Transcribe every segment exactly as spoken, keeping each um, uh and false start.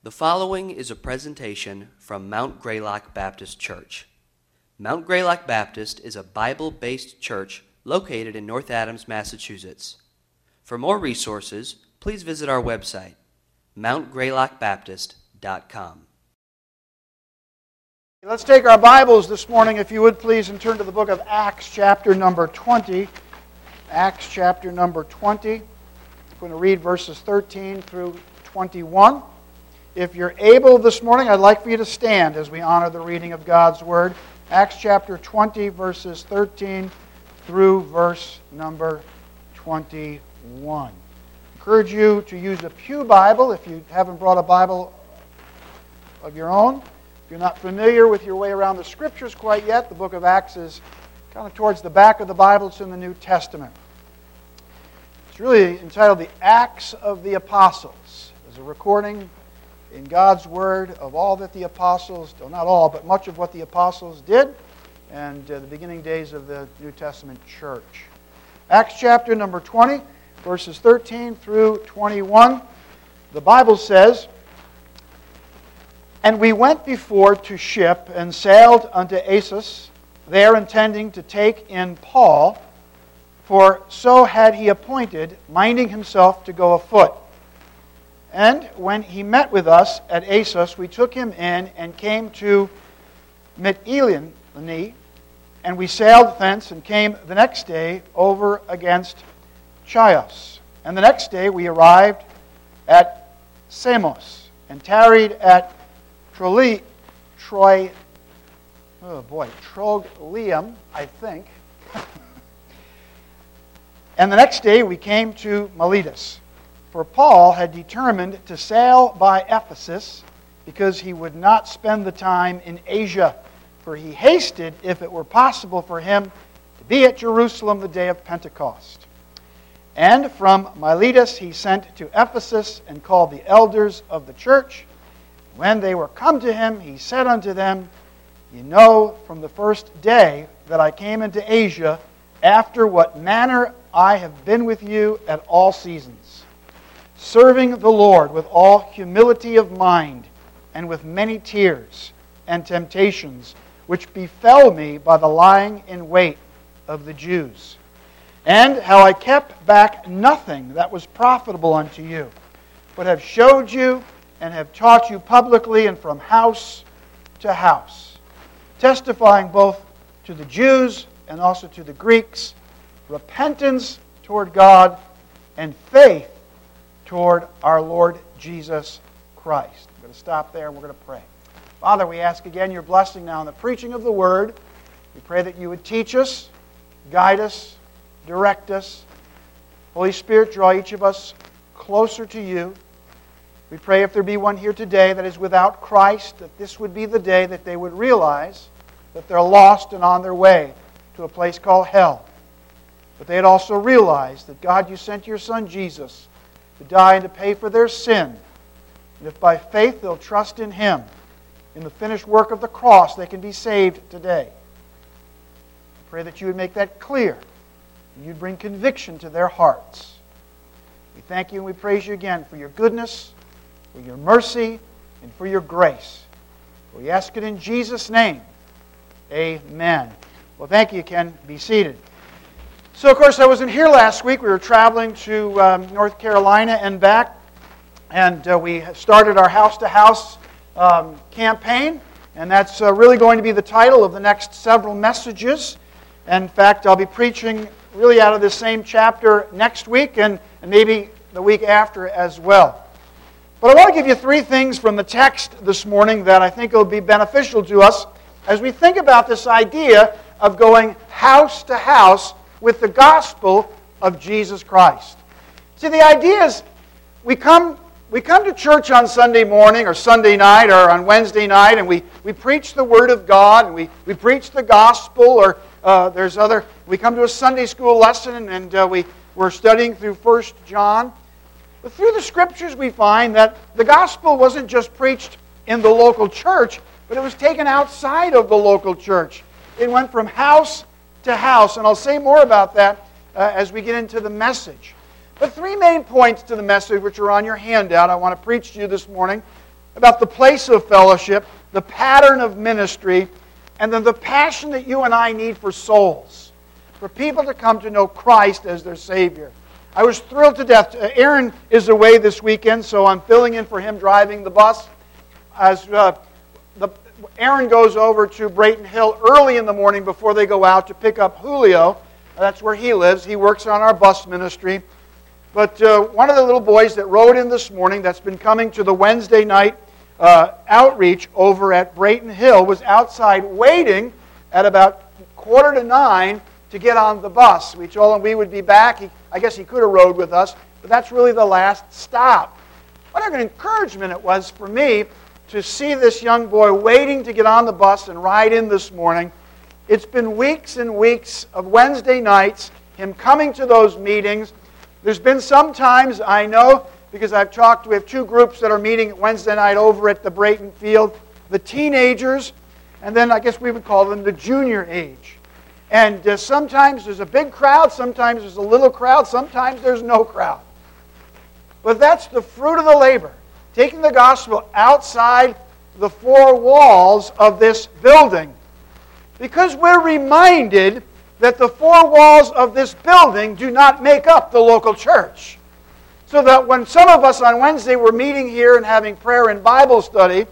The following is a presentation from Mount Greylock Baptist Church. Mount Greylock Baptist is a Bible-based church located in North Adams, Massachusetts. For more resources, please visit our website, mount greylock baptist dot com. Let's take our Bibles this morning, if you would please, and turn to the book of Acts, chapter number twenty. Acts, chapter number twenty. I'm going to read verses thirteen through twenty-one. If you're able this morning, I'd like for you to stand as we honor the reading of God's Word. Acts chapter twenty, verses thirteen through verse number twenty-one. I encourage you to use a pew Bible if you haven't brought a Bible of your own. If you're not familiar with your way around the Scriptures quite yet, the book of Acts is kind of towards the back of the Bible. It's in the New Testament. It's really entitled The Acts of the Apostles. There's a recording in God's Word of all that the apostles, well, not all, but much of what the apostles did, and uh, the beginning days of the New Testament church. Acts chapter number twenty, verses thirteen through twenty-one. The Bible says, "And we went before to ship, and sailed unto Assos, there intending to take in Paul, for so had he appointed, minding himself to go afoot. And when he met with us at Assos, we took him in and came to Mytilene, and we sailed thence and came the next day over against Chios. And the next day we arrived at Samos and tarried at Troi, Troy, oh boy, Trogyllium, I think. And the next day we came to Miletus. For Paul had determined to sail by Ephesus, because he would not spend the time in Asia, for he hasted, if it were possible for him, to be at Jerusalem the day of Pentecost. And from Miletus he sent to Ephesus, and called the elders of the church. When they were come to him, he said unto them, Ye know from the first day that I came into Asia, after what manner I have been with you at all seasons, serving the Lord with all humility of mind, and with many tears and temptations, which befell me by the lying in wait of the Jews. And how I kept back nothing that was profitable unto you, but have showed you and have taught you publicly and from house to house, testifying both to the Jews and also to the Greeks, repentance toward God and faith toward our Lord Jesus Christ." I'm going to stop there and we're going to pray. Father, we ask again your blessing now in the preaching of the Word. We pray that you would teach us, guide us, direct us. Holy Spirit, draw each of us closer to you. We pray if there be one here today that is without Christ, that this would be the day that they would realize that they're lost and on their way to a place called hell. But they'd also realize that, God, you sent your Son Jesus to die and to pay for their sin. And if by faith they'll trust in Him, in the finished work of the cross, they can be saved today. I pray that you would make that clear, and you'd bring conviction to their hearts. We thank you and we praise you again for your goodness, for your mercy, and for your grace. We ask it in Jesus' name. Amen. Well, thank you, Ken. Be seated. So, of course, I wasn't here last week. We were traveling to um, North Carolina and back, and uh, we started our house-to-house um, campaign, and that's uh, really going to be the title of the next several messages. In fact, I'll be preaching really out of this same chapter next week and, and maybe the week after as well. But I want to give you three things from the text this morning that I think will be beneficial to us as we think about this idea of going house to house with the gospel of Jesus Christ. See, the idea is we come we come to church on Sunday morning or Sunday night or on Wednesday night, and we, we preach the Word of God, and we, we preach the gospel, or uh, there's other, we come to a Sunday school lesson, and, and uh, we, we're studying through First John. But through the Scriptures we find that the gospel wasn't just preached in the local church, but it was taken outside of the local church. It went from house to house, and I'll say more about that uh, as we get into the message. But three main points to the message which are on your handout I want to preach to you this morning. about the place of fellowship, the pattern of ministry, and then the passion that you and I need for souls, for people to come to know Christ as their Savior. I was thrilled to death. Aaron is away this weekend, so I'm filling in for him driving the bus. As uh, the, Aaron goes over to Brayton Hill early in the morning before they go out to pick up Julio. That's where he lives. He works on our bus ministry. But uh, one of the little boys that rode in this morning that's been coming to the Wednesday night uh, outreach over at Brayton Hill was outside waiting at about quarter to nine to get on the bus. We told him we would be back. He, I guess he could have rode with us, but that's really the last stop. What an encouragement it was for me to see this young boy waiting to get on the bus and ride in this morning. It's been weeks and weeks of Wednesday nights, him coming to those meetings. There's been some times, I know, because I've talked, we have two groups that are meeting Wednesday night over at the Brayton Field, the teenagers, and then I guess we would call them the junior age. And uh, sometimes there's a big crowd, sometimes there's a little crowd, sometimes there's no crowd. But that's the fruit of the labor, taking the gospel outside the four walls of this building. Because we're reminded that the four walls of this building do not make up the local church. So that when some of us on Wednesday were meeting here and having prayer and Bible study,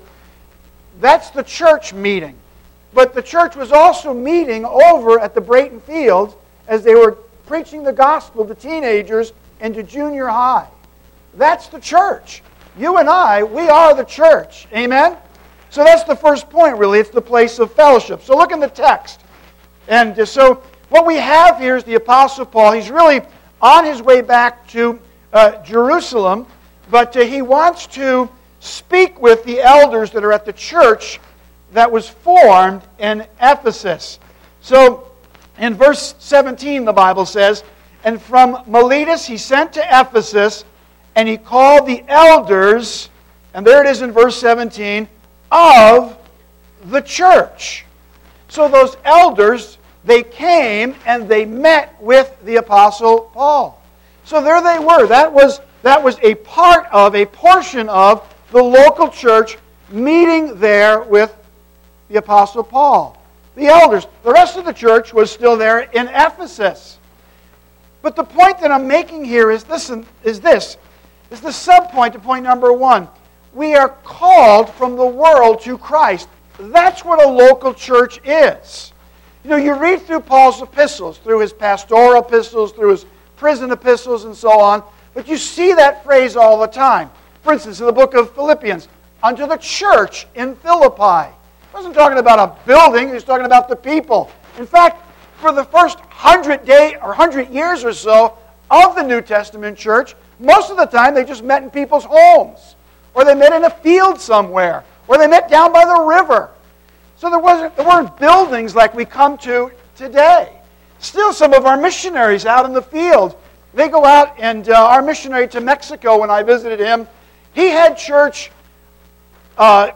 that's the church meeting. But the church was also meeting over at the Brayton Field as they were preaching the gospel to teenagers and to junior high. That's the church. You and I, we are the church. Amen? So that's the first point, really. It's the place of fellowship. So look in the text. And so what we have here is the Apostle Paul. He's really on his way back to uh, Jerusalem, but uh, he wants to speak with the elders that are at the church that was formed in Ephesus. So in verse seventeen, the Bible says, "And from Miletus he sent to Ephesus, and he called the elders," and there it is in verse seventeen, "of the church." So those elders, they came and they met with the Apostle Paul. So there they were. That was, that was a part of, a portion of the local church meeting there with the Apostle Paul. The elders. The rest of the church was still there in Ephesus. But the point that I'm making here is this, is this, is the subpoint to point number one. We are called from the world to Christ. That's what a local church is. You know, you read through Paul's epistles, through his pastoral epistles, through his prison epistles, and so on, but you see that phrase all the time. For instance, in the book of Philippians, unto the church in Philippi. He wasn't talking about a building, he was talking about the people. In fact, for the first hundred day or hundred years or so of the New Testament church, most of the time they just met in people's homes, or they met in a field somewhere, or they met down by the river. So there wasn't there weren't buildings like we come to today. Still, some of our missionaries out in the field, they go out, and uh, our missionary to Mexico, when I visited him, he had church. Uh,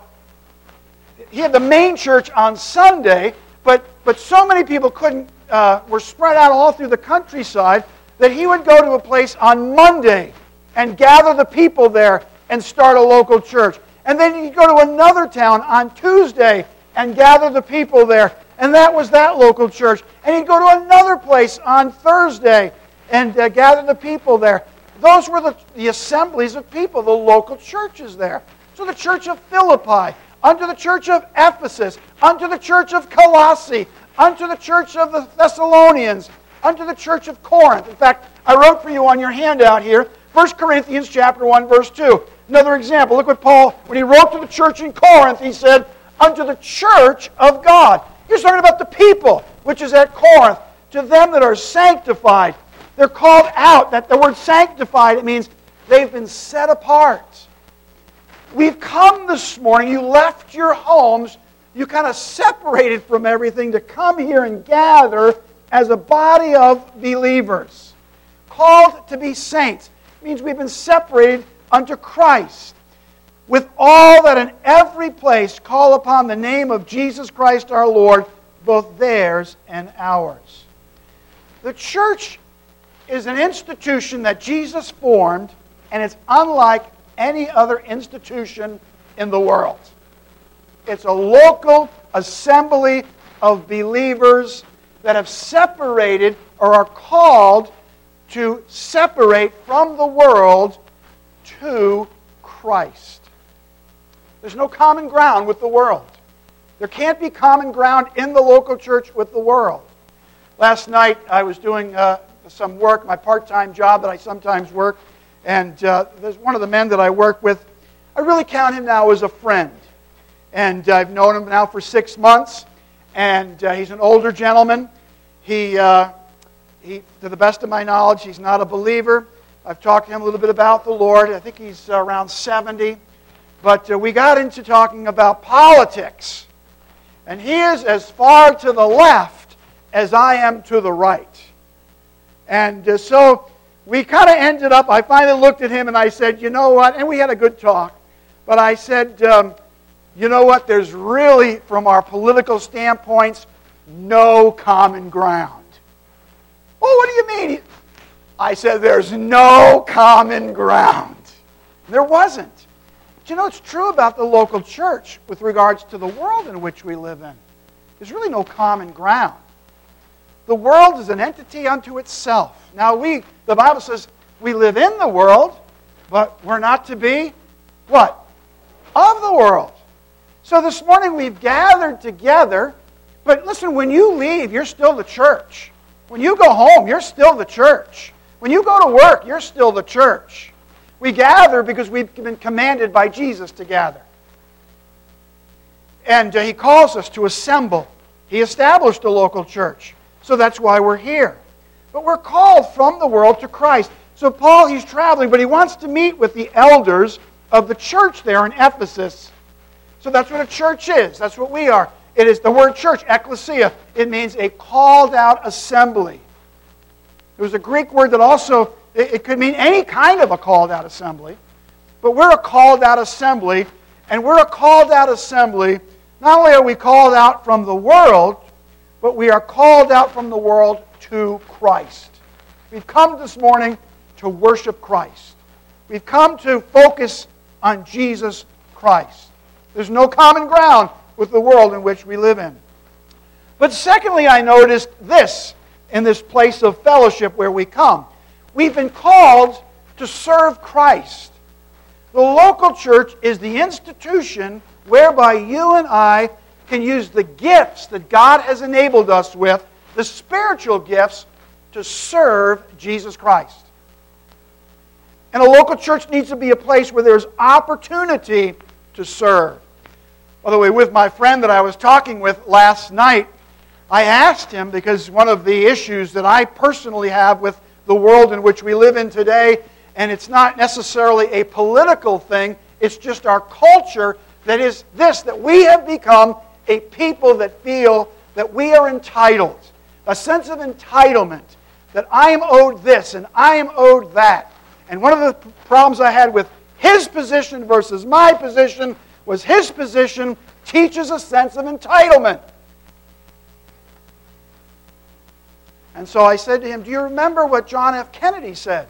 he had the main church on Sunday, but but so many people couldn't uh, were spread out all through the countryside that he would go to a place on Monday and gather the people there and start a local church. And then he'd go to another town on Tuesday and gather the people there. And that was that local church. And he'd go to another place on Thursday and uh, gather the people there. Those were the, the assemblies of people, the local churches there. So the church of Philippi, unto the church of Ephesus, unto the church of Colossae, unto the church of the Thessalonians, unto the church of Corinth. In fact, I wrote for you on your handout here, First Corinthians chapter one, verse two. Another example. Look what Paul, when he wrote to the church in Corinth, he said, unto the church of God. He's talking about the people, which is at Corinth. To them that are sanctified. They're called out. That the word sanctified, it means they've been set apart. We've come this morning. You left your homes. You kind of separated from everything to come here and gather as a body of believers. Called to be saints. It means we've been separated unto Christ. With all that in every place call upon the name of Jesus Christ our Lord, both theirs and ours. The church is an institution that Jesus formed, and it's unlike any other institution in the world. It's a local assembly of believers that have separated or are called to separate from the world to Christ. There's no common ground with the world. There can't be common ground in the local church with the world. Last night I was doing uh, some work, my part-time job that I sometimes work, and uh, there's one of the men that I work with. I really count him now as a friend. And I've known him now for six months, and uh, he's an older gentleman. He, uh, he, to the best of my knowledge, he's not a believer. I've talked to him a little bit about the Lord. I think he's uh, around seventy. But uh, we got into talking about politics. And he is as far to the left as I am to the right. And uh, so we kind of ended up, I finally looked at him and I said, you know what? And we had a good talk. But I said, um, you know what? There's really, from our political standpoints, no common ground. Oh, what do you mean? I said, there's no common ground. There wasn't. But you know, it's true about the local church with regards to the world in which we live in. There's really no common ground. The world is an entity unto itself. Now, we, the Bible says we live in the world, but we're not to be, what? Of the world. So this morning we've gathered together, but listen, when you leave, you're still the church. When you go home, you're still the church. When you go to work, you're still the church. We gather because we've been commanded by Jesus to gather. And uh, He calls us to assemble. He established a local church. So that's why we're here. But we're called from the world to Christ. So Paul, he's traveling, but he wants to meet with the elders of the church there in Ephesus. So that's what a church is. That's what we are. It is the word church, ekklesia. It means a called out assembly. There was a Greek word that also, it could mean any kind of a called out assembly. But we're a called out assembly, and we're a called out assembly. Not only are we called out from the world, but we are called out from the world to Christ. We've come this morning to worship Christ. We've come to focus on Jesus Christ. There's no common ground with the world in which we live in. But secondly, I noticed this in this place of fellowship where we come. We've been called to serve Christ. The local church is the institution whereby you and I can use the gifts that God has enabled us with, the spiritual gifts, to serve Jesus Christ. And a local church needs to be a place where there's opportunity to serve. By the way, with my friend that I was talking with last night, I asked him, because one of the issues that I personally have with the world in which we live in today, and it's not necessarily a political thing, it's just our culture, that is this, that we have become a people that feel that we are entitled. A sense of entitlement, that I am owed this and I am owed that. And one of the problems I had with his position versus my position was his position teaches a sense of entitlement. And so I said to him, do you remember what John F. Kennedy said?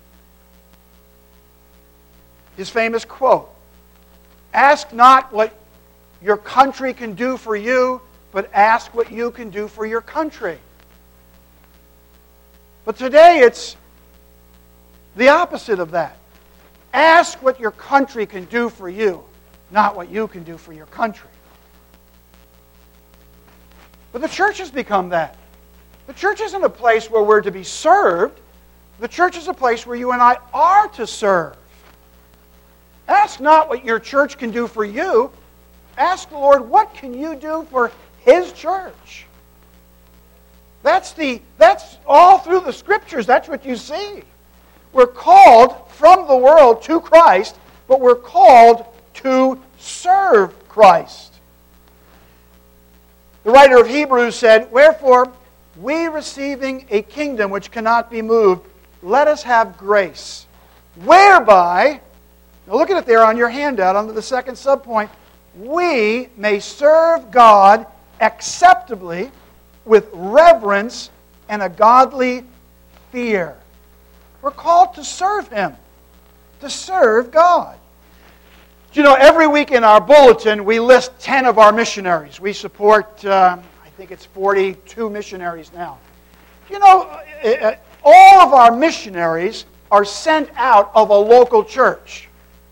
His famous quote, ask not what your country can do for you, but ask what you can do for your country. But today it's the opposite of that. Ask what your country can do for you, not what you can do for your country. But the church has become that. The church isn't a place where we're to be served. The church is a place where you and I are to serve. Ask not what your church can do for you. Ask the Lord, what can you do for His church? That's the that's all through the Scriptures. That's what you see. We're called from the world to Christ, but we're called to serve Christ. The writer of Hebrews said, wherefore, we receiving a kingdom which cannot be moved, let us have grace, whereby, now look at it there on your handout under the second subpoint, we may serve God acceptably with reverence and a godly fear. We're called to serve Him, to serve God. You know, every week in our bulletin, we list ten of our missionaries. We support, uh, I think it's forty-two missionaries now. You know, uh, all of our missionaries are sent out of a local church.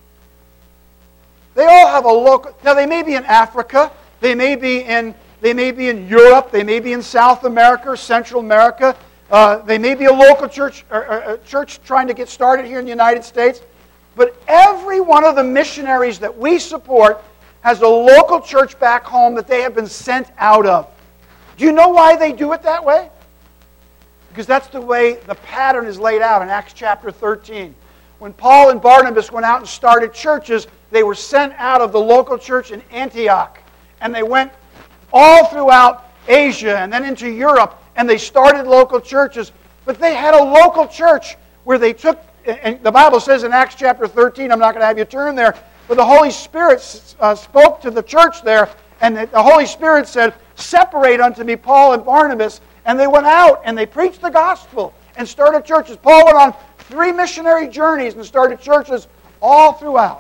They all have a local... Now, they may be in Africa. They may be in, they may be in Europe. They may be in South America or Central America. Uh, they may be a local church, or, or, a church trying to get started here in the United States. But every one of the missionaries that we support has a local church back home that they have been sent out of. Do you know why they do it that way? Because that's the way the pattern is laid out in Acts chapter thirteen. When Paul and Barnabas went out and started churches, they were sent out of the local church in Antioch. And they went all throughout Asia and then into Europe, and they started local churches. But they had a local church where they took... And the Bible says in Acts chapter thirteen, I'm not going to have you turn there, but the Holy Spirit uh, spoke to the church there, and the Holy Spirit said, separate unto me Paul and Barnabas. And they went out and they preached the gospel and started churches. Paul went on three missionary journeys and started churches all throughout.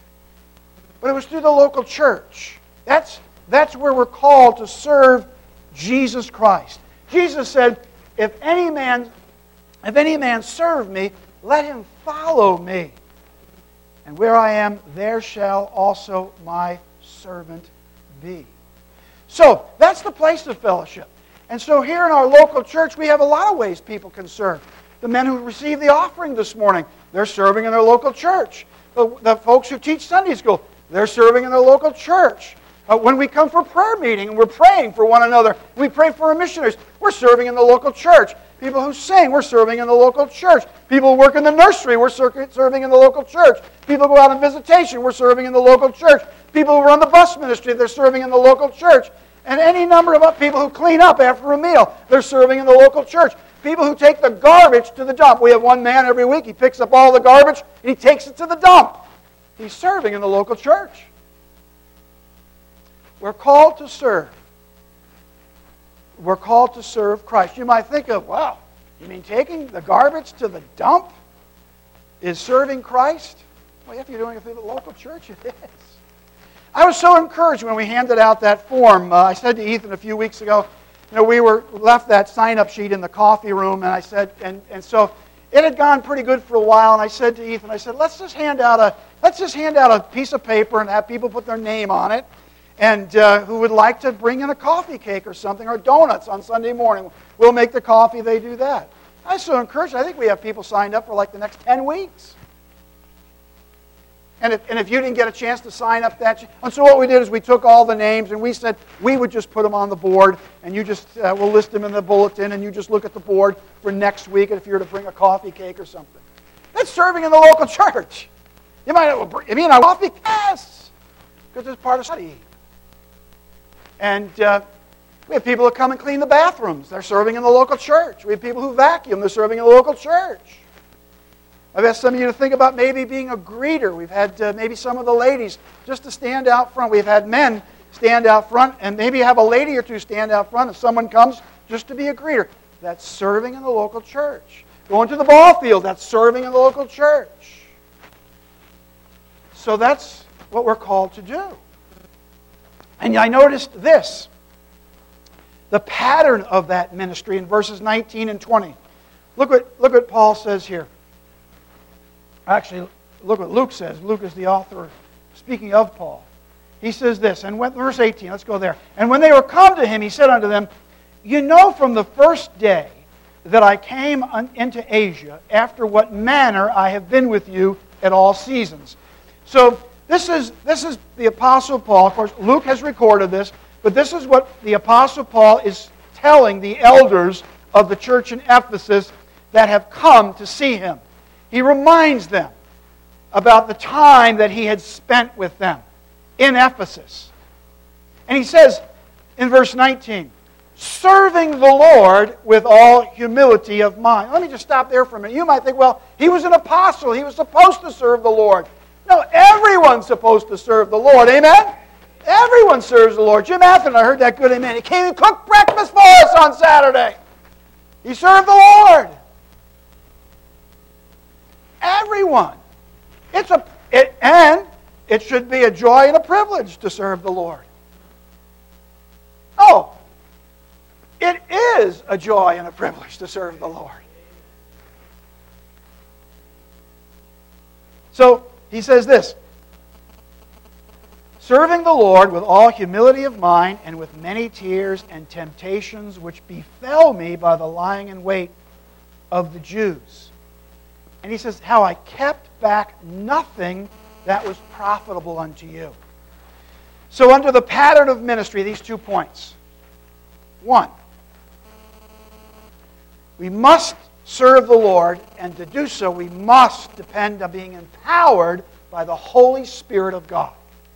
But it was through the local church. That's, that's where we're called to serve Jesus Christ. Jesus said, if any man, if any man serve me, let him follow me. And where I am, there shall also my servant be. So, that's the place of fellowship. And so here in our local church, we have a lot of ways people can serve. The men who received the offering this morning, they're serving in their local church. The, the folks who teach Sunday school, they're serving in their local church. Uh, when we come for prayer meeting and we're praying for one another, we pray for our missionaries, we're serving in the local church. People who sing, we're serving in the local church. People who work in the nursery, we're serving in the local church. People who go out on visitation, we're serving in the local church. People who run the bus ministry, they're serving in the local church. And any number of people who clean up after a meal, they're serving in the local church. People who take the garbage to the dump. We have one man every week, he picks up all the garbage, and he takes it to the dump. He's serving in the local church. We're called to serve. We're called to serve Christ. You might think of, wow, you mean taking the garbage to the dump is serving Christ? Well, if you're doing it through the local church, it is. I was so encouraged when we handed out that form. Uh, I said to Ethan a few weeks ago, you know, we were left that sign-up sheet in the coffee room, and I said, and, and so it had gone pretty good for a while, and I said to Ethan, I said, let's just hand out a let's just hand out a piece of paper and have people put their name on it. And uh, who would like to bring in a coffee cake or something, or donuts on Sunday morning. We'll make the coffee, they do that. I was so encouraged. I think we have people signed up for like the next ten weeks. And if, and if you didn't get a chance to sign up that... And so what we did is we took all the names and we said we would just put them on the board, and you just, uh, we'll list them in the bulletin, and you just look at the board for next week if you were to bring a coffee cake or something. That's serving in the local church. You might, you mean a coffee? Yes! Because it's part of study. And uh, we have people who come and clean the bathrooms. They're serving in the local church. We have people who vacuum. They're serving in the local church. I've asked some of you to think about maybe being a greeter. We've had uh, maybe some of the ladies just to stand out front. We've had men stand out front, and maybe have a lady or two stand out front if someone comes just to be a greeter. That's serving in the local church. Going to the ball field, that's serving in the local church. So that's what we're called to do. And I noticed this, the pattern of that ministry in verses nineteen and twenty. Look what, look what Paul says here. Actually, look what Luke says. Luke is the author, speaking of Paul. He says this, and when, verse eighteen, let's go there. And when they were come to him, he said unto them, you know from the first day that I came into Asia, after what manner I have been with you at all seasons. So, This is, this is the Apostle Paul. Of course, Luke has recorded this, but this is what the Apostle Paul is telling the elders of the church in Ephesus that have come to see him. He reminds them about the time that he had spent with them in Ephesus. And he says in verse nineteen, serving the Lord with all humility of mind. Let me just stop there for a minute. You might think, well, he was an apostle. He was supposed to serve the Lord. No, everyone's supposed to serve the Lord. Amen? Everyone serves the Lord. Jim Atherton, I heard that good amen. He came and cooked breakfast for us on Saturday. He served the Lord. Everyone. It's a it, and it should be a joy and a privilege to serve the Lord. No. It is a joy and a privilege to serve the Lord. So, he says this, serving the Lord with all humility of mind and with many tears and temptations which befell me by the lying in wait of the Jews. And he says, how I kept back nothing that was profitable unto you. So under the pattern of ministry, these two points. One, we must serve the Lord, and to do so we must depend on being empowered by the Holy Spirit of God.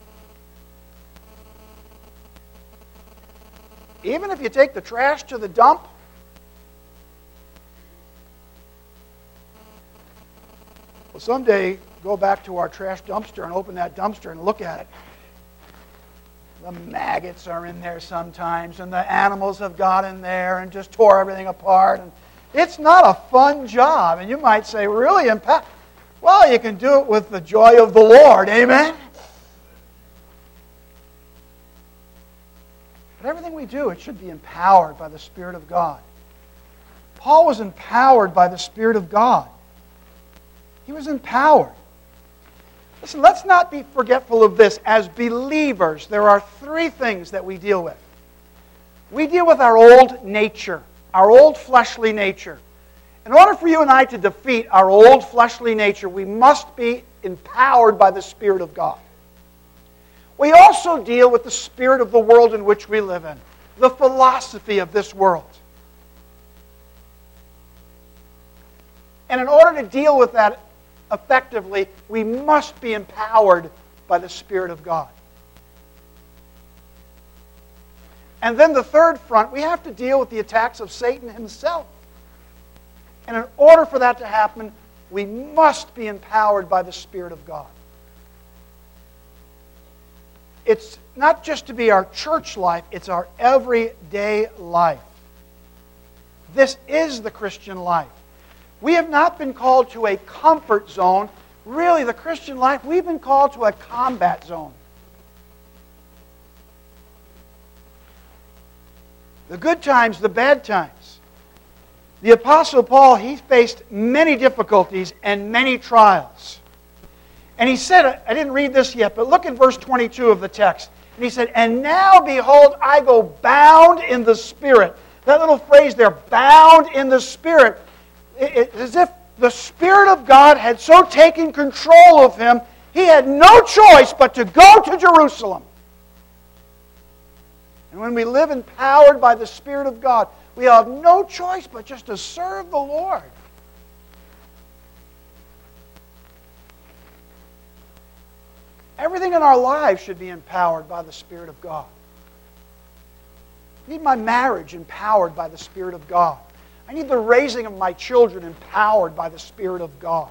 Even if you take the trash to the dump, well, someday go back to our trash dumpster and open that dumpster and look at it. The maggots are in there sometimes, and the animals have got in there and just tore everything apart. And it's not a fun job. And you might say, really impact? Well, you can do it with the joy of the Lord. Amen? But everything we do, it should be empowered by the Spirit of God. Paul was empowered by the Spirit of God. He was empowered. Listen, let's not be forgetful of this. As believers, there are three things that we deal with. We deal with our old nature, our old fleshly nature. In order for you and I to defeat our old fleshly nature, we must be empowered by the Spirit of God. We also deal with the spirit of the world in which we live in, the philosophy of this world. And in order to deal with that effectively, we must be empowered by the Spirit of God. And then the third front, we have to deal with the attacks of Satan himself. And in order for that to happen, we must be empowered by the Spirit of God. It's not just to be our church life, it's our everyday life. This is the Christian life. We have not been called to a comfort zone. Really, the Christian life, we've been called to a combat zone. The good times, the bad times. The Apostle Paul, he faced many difficulties and many trials. And he said, I didn't read this yet, but look at verse twenty-two of the text. And he said, and now behold, I go bound in the Spirit. That little phrase there, bound in the Spirit. It's as if the Spirit of God had so taken control of him, he had no choice but to go to Jerusalem. And when we live empowered by the Spirit of God, we have no choice but just to serve the Lord. Everything in our lives should be empowered by the Spirit of God. I need my marriage empowered by the Spirit of God. I need the raising of my children empowered by the Spirit of God.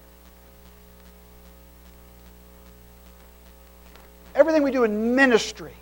Everything we do in ministry.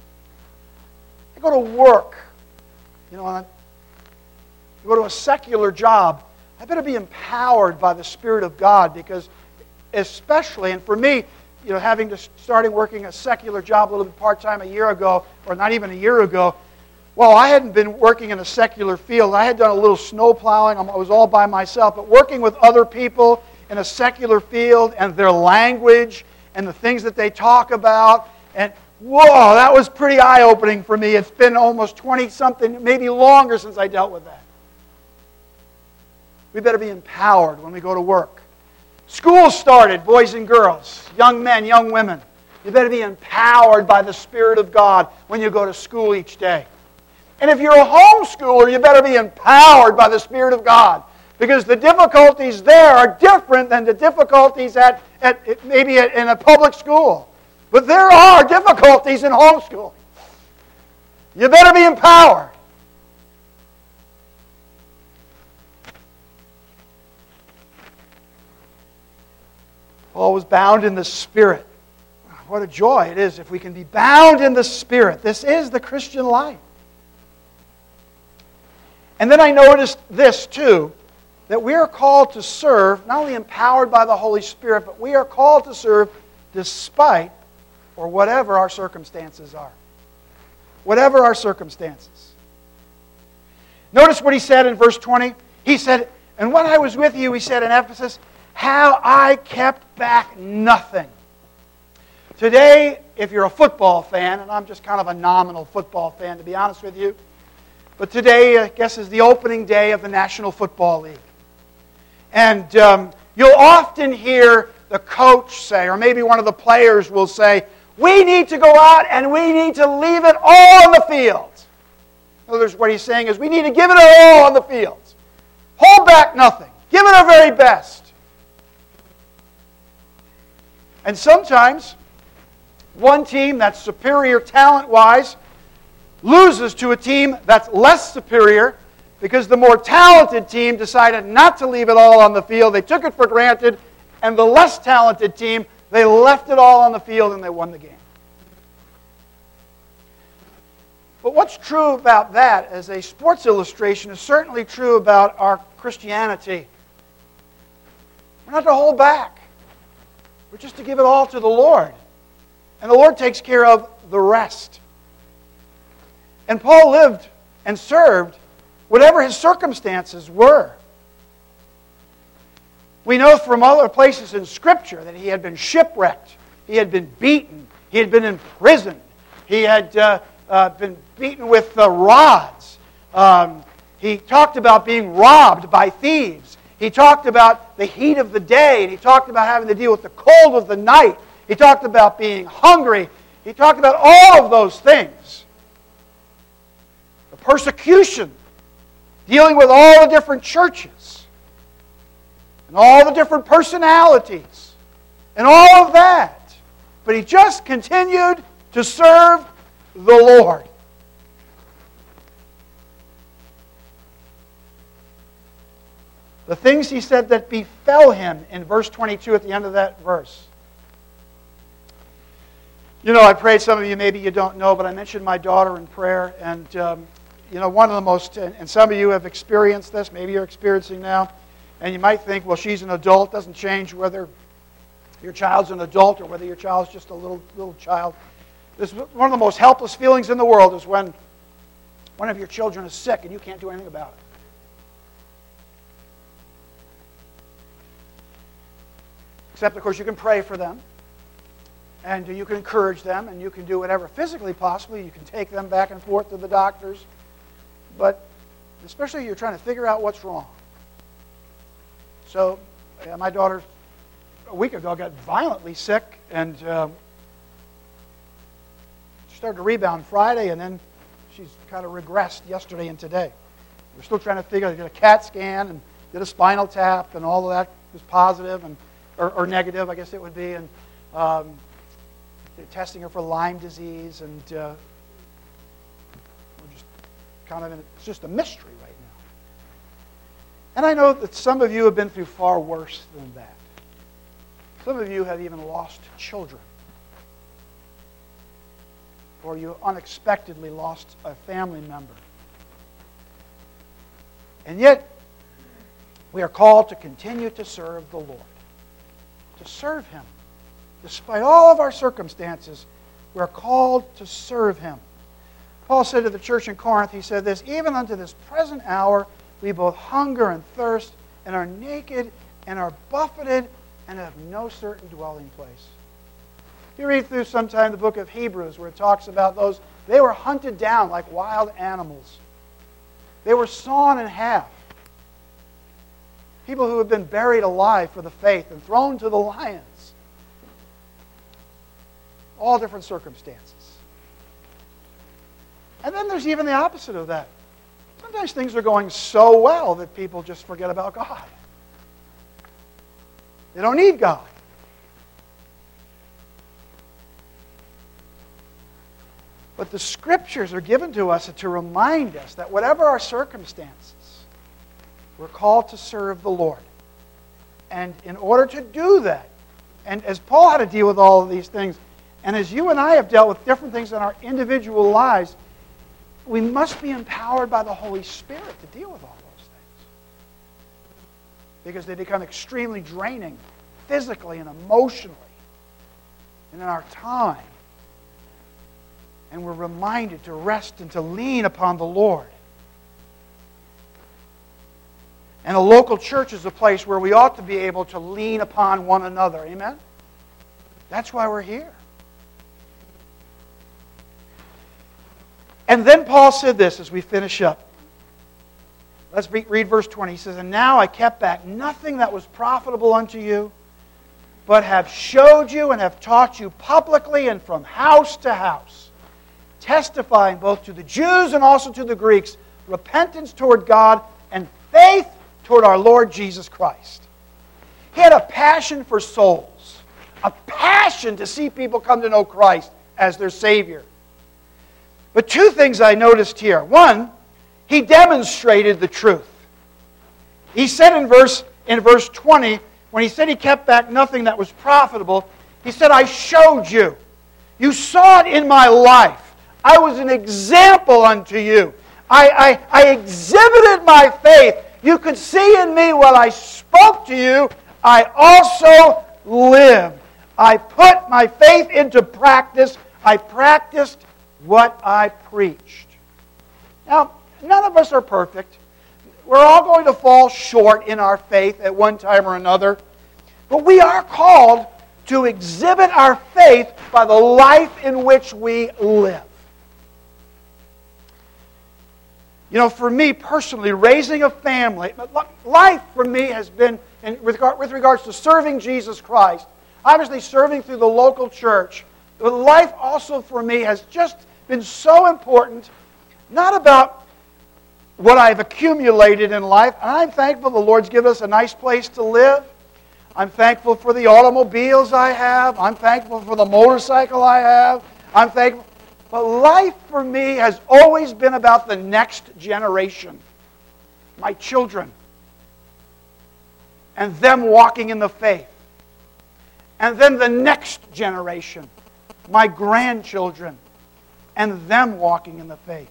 I go to work, you know, I go to a secular job. I better be empowered by the Spirit of God, because especially, and for me, you know, having to starting working a secular job a little bit part-time a year ago, or not even a year ago, well, I hadn't been working in a secular field. I had done a little snow plowing. I was all by myself. But working with other people in a secular field and their language and the things that they talk about, and whoa, that was pretty eye-opening for me. It's been almost twenty-something, maybe longer since I dealt with that. We better be empowered when we go to work. School started, boys and girls, young men, young women. You better be empowered by the Spirit of God when you go to school each day. And if you're a homeschooler, you better be empowered by the Spirit of God, because the difficulties there are different than the difficulties at, at maybe at, in a public school. But there are difficulties in homeschooling. You better be empowered. Paul was bound in the Spirit. What a joy it is if we can be bound in the Spirit. This is the Christian life. And then I noticed this too, that we are called to serve, not only empowered by the Holy Spirit, but we are called to serve despite or whatever our circumstances are. Whatever our circumstances. Notice what he said in verse twenty. He said, and when I was with you, he said in Ephesus, how I kept back nothing. Today, if you're a football fan, and I'm just kind of a nominal football fan to be honest with you, but today, I guess, is the opening day of the National Football League. And um, you'll often hear the coach say, or maybe one of the players will say, we need to go out and we need to leave it all on the field. In other words, what he's saying is we need to give it all on the field. Hold back nothing. Give it our very best. And sometimes, one team that's superior talent-wise loses to a team that's less superior because the more talented team decided not to leave it all on the field. They took it for granted, and the less talented team, they left it all on the field and they won the game. But what's true about that as a sports illustration is certainly true about our Christianity. We're not to hold back. We're just to give it all to the Lord. And the Lord takes care of the rest. And Paul lived and served whatever his circumstances were. We know from other places in Scripture that he had been shipwrecked, he had been beaten, he had been imprisoned, he had uh, uh, been beaten with uh, rods. Um, he talked about being robbed by thieves. He talked about the heat of the day, and he talked about having to deal with the cold of the night. He talked about being hungry. He talked about all of those things. The persecution, dealing with all the different churches, and all the different personalities, and all of that. But he just continued to serve the Lord. The things he said that befell him in verse twenty-two at the end of that verse. You know, I prayed, some of you maybe you don't know, but I mentioned my daughter in prayer, and um, you know, one of the most, and, and some of you have experienced this, maybe you're experiencing now, and you might think, well, she's an adult. It doesn't change whether your child's an adult or whether your child's just a little little child. This is one of the most helpless feelings in the world is when one of your children is sick and you can't do anything about it. Except, of course, you can pray for them, and you can encourage them, and you can do whatever physically possible. You can take them back and forth to the doctors, but especially you're trying to figure out what's wrong. So, uh, my daughter, a week ago, got violently sick, and um, she started to rebound Friday, and then she's kind of regressed yesterday and today. We're still trying to figure out, did a CAT scan, and did a spinal tap, and all of that was positive, and Or, or negative, I guess it would be, and um, they're testing her for Lyme disease, and uh, we're just kind of in, it's just a mystery right now. And I know that some of you have been through far worse than that. Some of you have even lost children, or you unexpectedly lost a family member. And yet, we are called to continue to serve the Lord. To serve Him. Despite all of our circumstances, we're called to serve Him. Paul said to the church in Corinth, he said this, even unto this present hour we both hunger and thirst, and are naked, and are buffeted, and have no certain dwelling place. You read through sometime the book of Hebrews where it talks about those, they were hunted down like wild animals. They were sawn in half. People who have been buried alive for the faith and thrown to the lions. All different circumstances. And then there's even the opposite of that. Sometimes things are going so well that people just forget about God. They don't need God. But the Scriptures are given to us to remind us that whatever our circumstances, we're called to serve the Lord. And in order to do that, and as Paul had to deal with all of these things, and as you and I have dealt with different things in our individual lives, we must be empowered by the Holy Spirit to deal with all those things. Because they become extremely draining, physically and emotionally. and in our time. And we're reminded to rest and to lean upon the Lord. And a local church is a place where we ought to be able to lean upon one another. Amen? That's why we're here. And then Paul said this as we finish up. Let's read verse twenty. He says, "And now I kept back nothing that was profitable unto you, but have showed you and have taught you publicly and from house to house, testifying both to the Jews and also to the Greeks, repentance toward God and faith toward our Lord Jesus Christ." He had a passion for souls, a passion to see people come to know Christ as their Savior. But two things I noticed here. One, he demonstrated the truth. He said in verse, in verse twenty, when he said he kept back nothing that was profitable, he said, "I showed you. You saw it in my life. I was an example unto you. I, I, I exhibited my faith. You could see in me while I spoke to you, I also lived. I put my faith into practice. I practiced what I preached." Now, none of us are perfect. We're all going to fall short in our faith at one time or another. But we are called to exhibit our faith by the life in which we live. You know, for me personally, raising a family, life for me has been, in, with, with regards to serving Jesus Christ, obviously serving through the local church, but life also for me has just been so important, not about what I've accumulated in life. And I'm thankful the Lord's given us a nice place to live. I'm thankful for the automobiles I have. I'm thankful for the motorcycle I have. I'm thankful. But life for me has always been about the next generation. My children. And them walking in the faith. And then the next generation. My grandchildren. And them walking in the faith.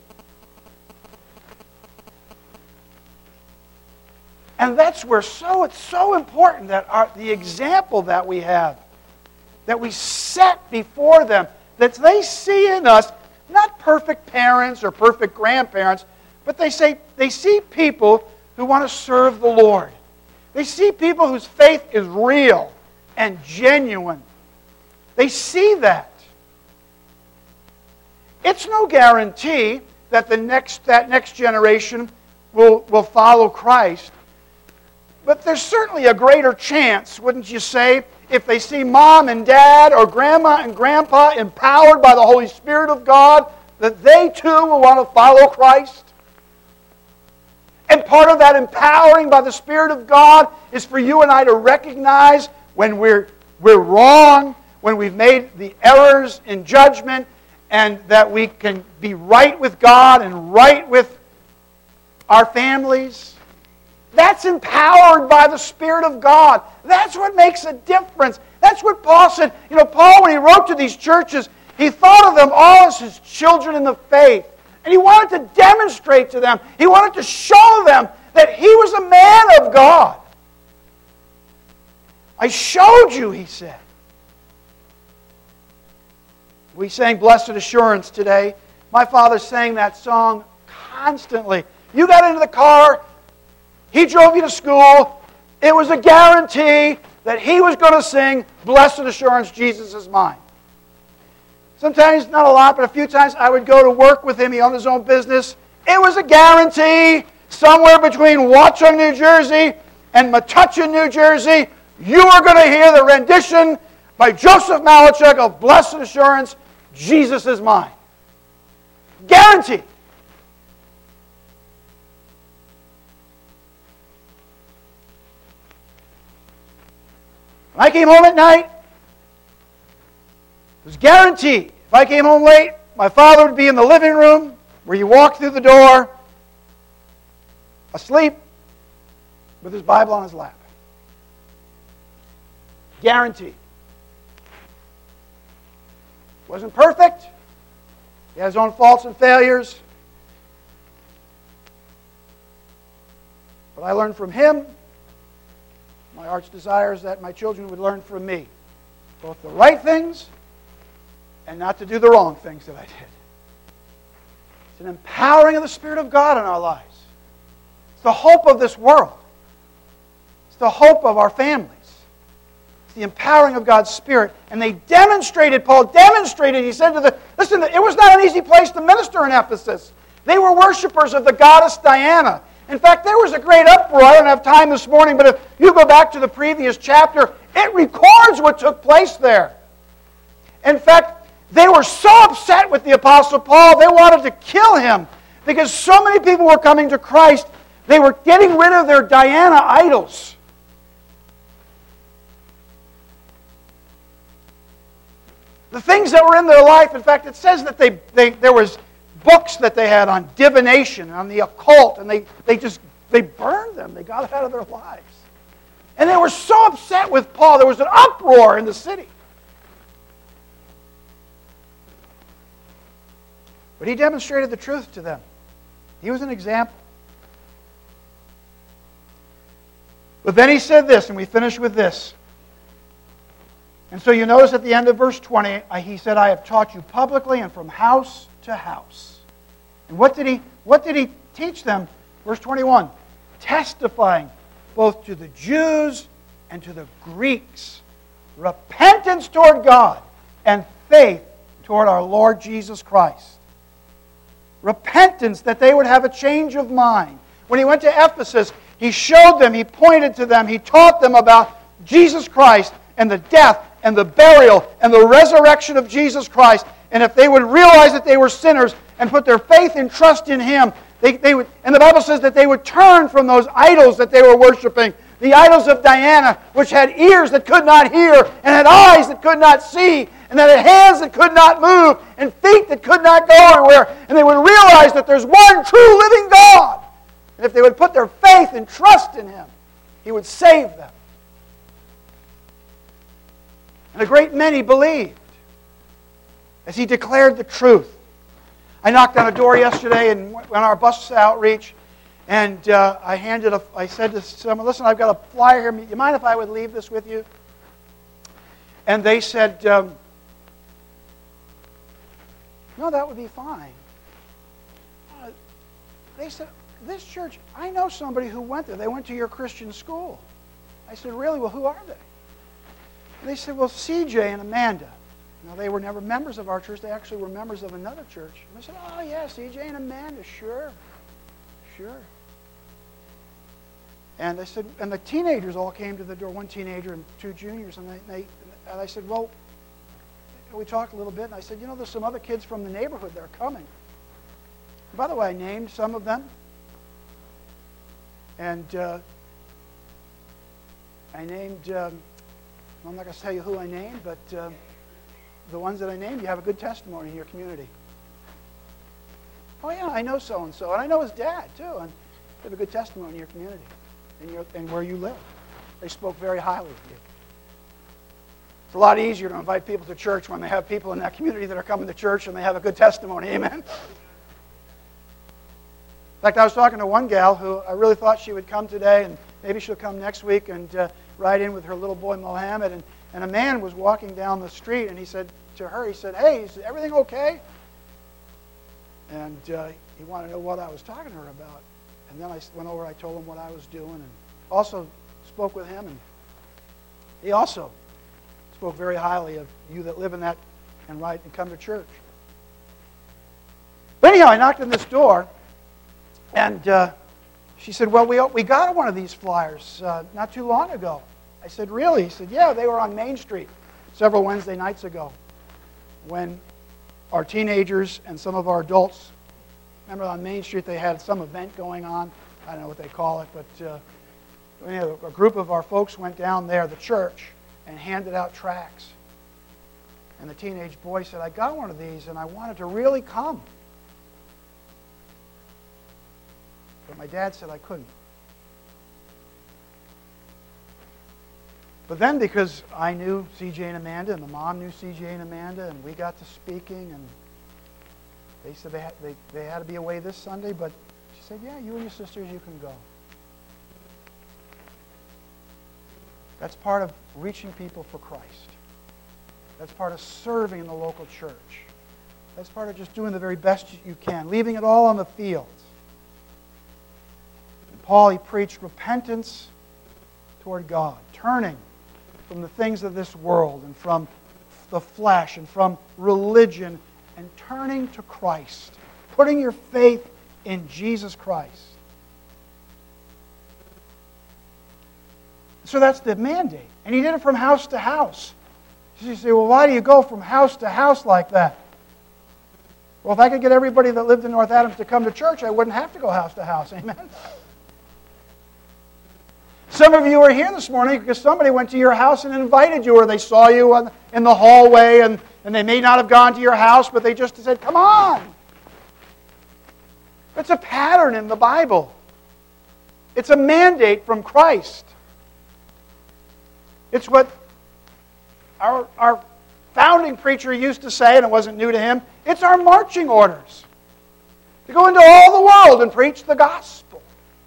And that's where so it's so important that our, the example that we have, that we set before them, that they see in us not perfect parents or perfect grandparents, but they say they see people who want to serve the Lord. They see people whose faith is real and genuine. They see that. It's no guarantee that the next that next generation will, will follow Christ. But there's certainly a greater chance, wouldn't you say, if they see mom and dad or grandma and grandpa empowered by the Holy Spirit of God, that they too will want to follow Christ. And part of that empowering by the Spirit of God is for you and I to recognize when we're, we're wrong, when we've made the errors in judgment, and that we can be right with God and right with our families. That's empowered by the Spirit of God. That's what makes a difference. That's what Paul said. You know, Paul, when he wrote to these churches, he thought of them all as his children in the faith. And he wanted to demonstrate to them, he wanted to show them that he was a man of God. I showed you, he said. We sang Blessed Assurance today. My father sang that song constantly. You got into the car, he drove you to school. It was a guarantee that he was going to sing, Blessed Assurance, Jesus is mine. Sometimes, not a lot, but a few times I would go to work with him. He owned his own business. It was a guarantee somewhere between Watchung, New Jersey and Metuchen, New Jersey, you are going to hear the rendition by Joseph Malachek of Blessed Assurance, Jesus is mine. Guarantee. When I came home at night, it was guaranteed. If I came home late, my father would be in the living room where you walk through the door, asleep, with his Bible on his lap. Guaranteed. Wasn't perfect. He had his own faults and failures. But I learned from him. My heart's desire is that my children would learn from me both the right things and not to do the wrong things that I did. It's an empowering of the Spirit of God in our lives. It's the hope of this world. It's the hope of our families. It's the empowering of God's Spirit. And they demonstrated, Paul demonstrated, he said to the, listen, it was not an easy place to minister in Ephesus. They were worshipers of the goddess Diana. In fact, there was a great uproar. I don't have time this morning, but if you go back to the previous chapter, it records what took place there. In fact, they were so upset with the Apostle Paul, they wanted to kill him because so many people were coming to Christ. They were getting rid of their Diana idols. The things that were in their life, in fact, it says that they, they there was books that they had on divination, on the occult, and they, they just they burned them. They got it out of their lives. And they were so upset with Paul. There was an uproar in the city. But he demonstrated the truth to them. He was an example. But then he said this, and we finish with this. And so you notice at the end of verse twenty, he said, I have taught you publicly and from house to house. And what did he, what did he teach them? Verse twenty-one, testifying both to the Jews and to the Greeks, repentance toward God and faith toward our Lord Jesus Christ. Repentance, that they would have a change of mind. When he went to Ephesus, he showed them, he pointed to them, he taught them about Jesus Christ and the death and the burial and the resurrection of Jesus Christ. And if they would realize that they were sinners and put their faith and trust in Him, they, they would, and the Bible says that they would turn from those idols that they were worshiping, the idols of Diana, which had ears that could not hear, and had eyes that could not see, and that had hands that could not move, and feet that could not go anywhere. And they would realize that there's one true living God. And if they would put their faith and trust in Him, He would save them. And a great many believed as he declared the truth. I knocked on a door yesterday and went on our bus outreach, and uh, I handed a, I said to someone, listen, I've got a flyer here. You mind if I would leave this with you? And they said, um, no, that would be fine. Uh, they said, this church, I know somebody who went there. They went to your Christian school. I said, really? Well, who are they? And they said, well, C J and Amanda. Now, they were never members of our church. They actually were members of another church. And I said, oh, yeah, C J and Amanda, sure. Sure. And I said, and the teenagers all came to the door, one teenager and two juniors. And, they, they, and I said, well, we talked a little bit. And I said, you know, there's some other kids from the neighborhood that are coming. And by the way, I named some of them. And uh, I named, um, I'm not going to tell you who I named, but uh, the ones that I named, you have a good testimony in your community. Oh, yeah, I know so-and-so. And I know his dad, too. And you have a good testimony in your community and, your, and where you live. They spoke very highly of you. It's a lot easier to invite people to church when they have people in that community that are coming to church and they have a good testimony. Amen? In fact, I was talking to one gal who I really thought she would come today, and maybe she'll come next week and uh, ride in with her little boy, Mohammed. And, and a man was walking down the street, and he said to her, he said, hey, is everything okay? And uh, he wanted to know what I was talking to her about. And then I went over, I told him what I was doing, and also spoke with him. And he also spoke very highly of you that live in that and ride and come to church. But anyhow, I knocked on this door, and uh, she said, well, we, we got one of these flyers uh, not too long ago. I said, really? He said, yeah, they were on Main Street several Wednesday nights ago when our teenagers and some of our adults, remember on Main Street they had some event going on. I don't know what they call it, but uh, anyway, a group of our folks went down there, the church, and handed out tracts. And the teenage boy said, I got one of these and I wanted to really come. But my dad said I couldn't. But then because I knew C J and Amanda, and the mom knew C J and Amanda, and we got to speaking, and they said they had, they, they had to be away this Sunday, but she said, yeah, you and your sisters, you can go. That's part of reaching people for Christ. That's part of serving in the local church. That's part of just doing the very best you can, leaving it all on the field. And Paul, he preached repentance toward God, turning from the things of this world and from the flesh and from religion and turning to Christ, putting your faith in Jesus Christ. So that's the mandate. And he did it from house to house. So you say, well, why do you go from house to house like that? Well, if I could get everybody that lived in North Adams to come to church, I wouldn't have to go house to house. Amen? Some of you are here this morning because somebody went to your house and invited you, or they saw you in the hallway, and, and they may not have gone to your house, but they just said, come on. It's a pattern in the Bible. It's a mandate from Christ. It's what our, our founding preacher used to say, and it wasn't new to him. It's our marching orders to go into all the world and preach the gospel.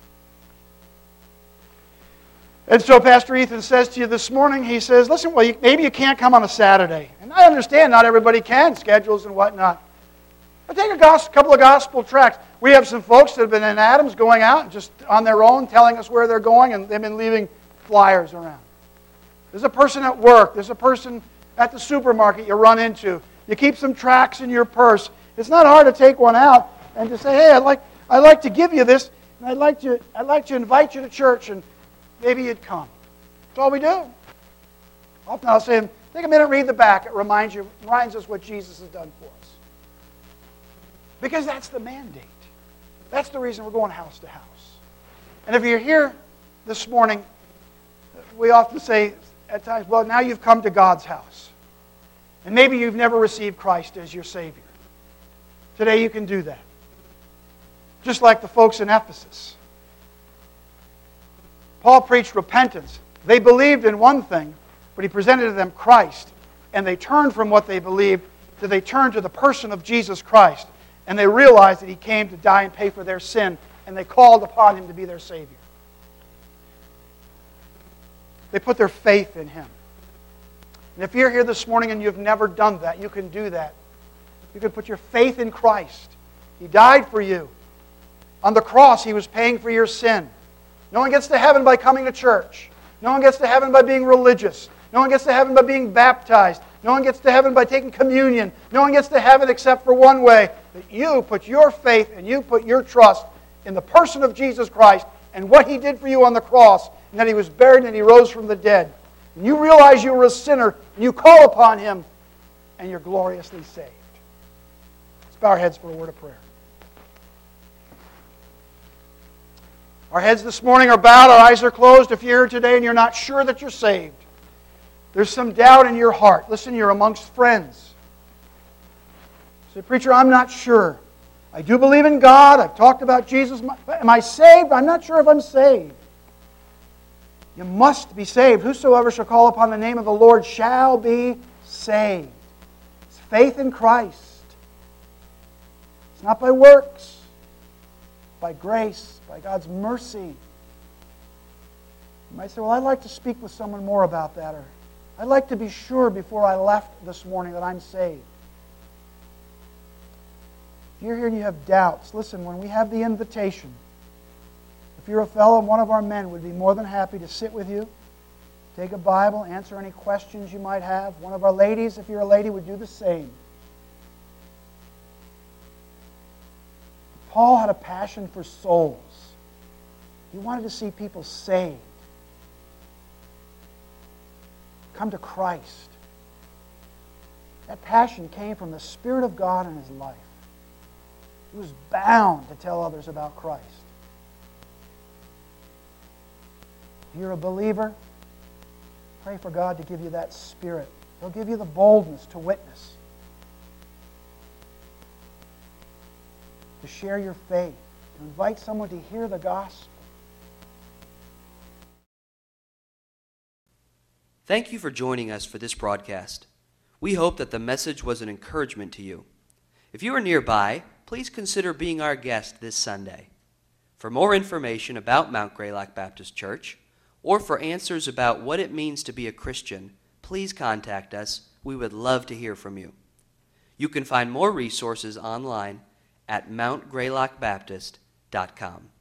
And so Pastor Ethan says to you this morning, he says, listen, well, you, maybe you can't come on a Saturday. And I understand not everybody can, schedules and whatnot. But take a gospel, couple of gospel tracts. We have some folks that have been in Adams going out just on their own, telling us where they're going, and they've been leaving flyers around. There's a person at work. There's a person at the supermarket you run into. You keep some tracts in your purse. It's not hard to take one out and to say, hey, I'd like, I'd like to give you this, and I'd like to, I'd like to invite you to church, and maybe you'd come. That's all we do. Often I'll say, take a minute, read the back. It reminds you, reminds us what Jesus has done for us. Because that's the mandate. That's the reason we're going house to house. And if you're here this morning, we often say at times, well, now you've come to God's house. And maybe you've never received Christ as your Savior. Today you can do that. Just like the folks in Ephesus. Paul preached repentance. They believed in one thing, but he presented to them Christ. And they turned from what they believed to they turned to the person of Jesus Christ. And they realized that he came to die and pay for their sin. And they called upon him to be their Savior. They put their faith in him. And if you're here this morning and you've never done that, you can do that. You can put your faith in Christ. He died for you. On the cross, he was paying for your sin. No one gets to heaven by coming to church. No one gets to heaven by being religious. No one gets to heaven by being baptized. No one gets to heaven by taking communion. No one gets to heaven except for one way. That you put your faith and you put your trust in the person of Jesus Christ and what he did for you on the cross, and that he was buried and he rose from the dead. And you realize you were a sinner, and you call upon him, and you're gloriously saved. Let's bow our heads for a word of prayer. Our heads this morning are bowed, our eyes are closed. If you're here today and you're not sure that you're saved, there's some doubt in your heart. Listen, you're amongst friends. Say, preacher, I'm not sure. I do believe in God. I've talked about Jesus. Am I saved? I'm not sure if I'm saved. You must be saved. Whosoever shall call upon the name of the Lord shall be saved. It's faith in Christ. It's not by works. By grace, by God's mercy. You might say, well, I'd like to speak with someone more about that. Or I'd like to be sure before I left this morning that I'm saved. If you're here and you have doubts, listen, when we have the invitation, if you're a fellow, one of our men would be more than happy to sit with you, take a Bible, answer any questions you might have. One of our ladies, if you're a lady, would do the same. Paul had a passion for souls. He wanted to see people saved. Come to Christ. That passion came from the Spirit of God in his life. He was bound to tell others about Christ. If you're a believer, pray for God to give you that Spirit. He'll give you the boldness to witness, to share your faith, to invite someone to hear the gospel. Thank you for joining us for this broadcast. We hope that the message was an encouragement to you. If you are nearby, please consider being our guest this Sunday. For more information about Mount Greylock Baptist Church, or for answers about what it means to be a Christian, please contact us we would love to hear from you. You can find more resources online at mount greylock baptist dot com.